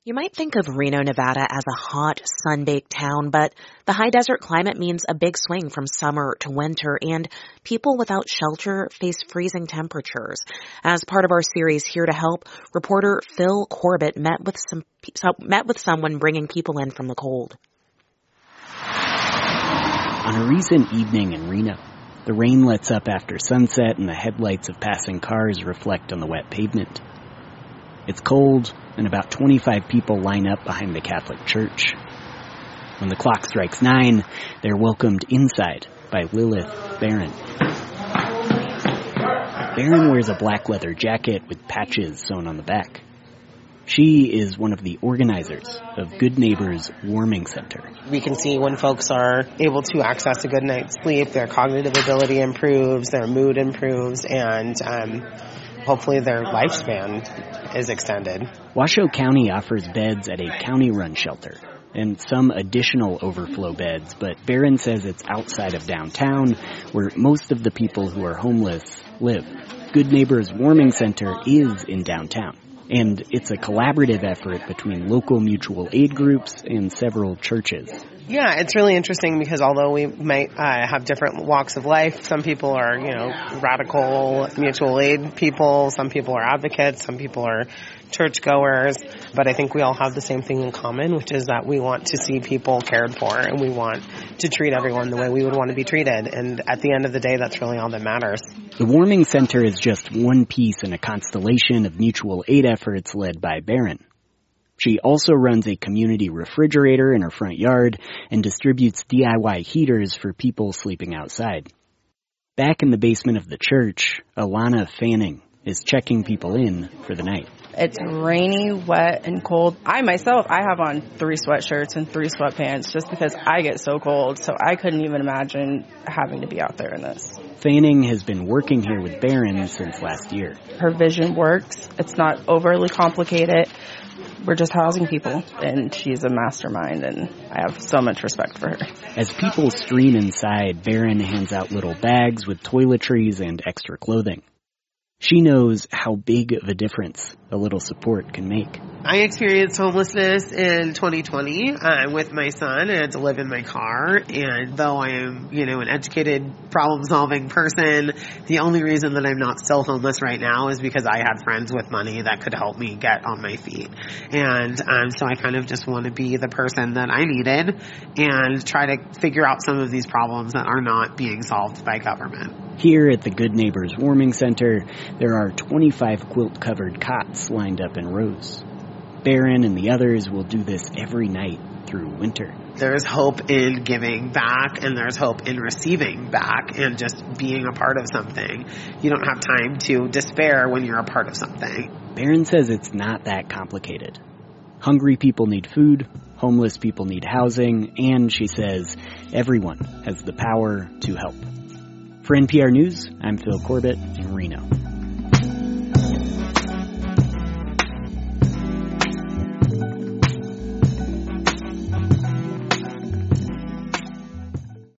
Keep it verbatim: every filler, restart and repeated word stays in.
You might think of Reno, Nevada as a hot, sun-baked town, but the high desert climate means a big swing from summer to winter, and people without shelter face freezing temperatures. As part of our series Here to Help, reporter Phil Corbett met with some met with someone bringing people in from the cold. On a recent evening in Reno, the rain lets up after sunset and the headlights of passing cars reflect on the wet pavement. It's cold, and about twenty-five people line up behind the Catholic Church. When the clock strikes nine, they're welcomed inside by Lilith Barron. Barron wears a black leather jacket with patches sewn on the back. She is one of the organizers of Good Neighbors Warming Center. We can see when folks are able to access a good night's sleep, their cognitive ability improves, their mood improves, and um, hopefully their lifespan is extended. Washoe County offers beds at a county-run shelter and some additional overflow beds, but Barron says it's outside of downtown where most of the people who are homeless live. Good Neighbors Warming Center is in downtown, and it's a collaborative effort between local mutual aid groups and several churches. Yeah, it's really interesting because although we might uh, have different walks of life, some people are, you know, radical mutual aid people, some people are advocates, some people are churchgoers, but I think we all have the same thing in common, which is that we want to see people cared for and we want to treat everyone the way we would want to be treated. And at the end of the day, that's really all that matters. The Warming Center is just one piece in a constellation of mutual aid efforts led by Barron. She also runs a community refrigerator in her front yard and distributes D I Y heaters for people sleeping outside. Back in the basement of the church, Alana Fanning is checking people in for the night. It's rainy, wet, and cold. I myself, I have on three sweatshirts and three sweatpants just because I get so cold, so I couldn't even imagine having to be out there in this. Fanning has been working here with Barron since last year. Her vision works. It's not overly complicated. We're just housing people, and she's a mastermind, and I have so much respect for her. As people stream inside, Barron hands out little bags with toiletries and extra clothing. She knows how big of a difference a little support can make. I experienced homelessness in twenty twenty uh, with my son. I had to live in my car. And though I am, you know, an educated, problem-solving person, the only reason that I'm not still homeless right now is because I had friends with money that could help me get on my feet. And um, so I kind of just want to be the person that I needed and try to figure out some of these problems that are not being solved by government. Here at the Good Neighbors Warming Center, there are twenty-five quilt-covered cots lined up in rows. Barron and the others will do this every night through winter. There's hope in giving back, and there's hope in receiving back and just being a part of something. You don't have time to despair when you're a part of something. Barron says it's not that complicated. Hungry people need food, homeless people need housing, and she says everyone has the power to help. For N P R News, I'm Phil Corbett.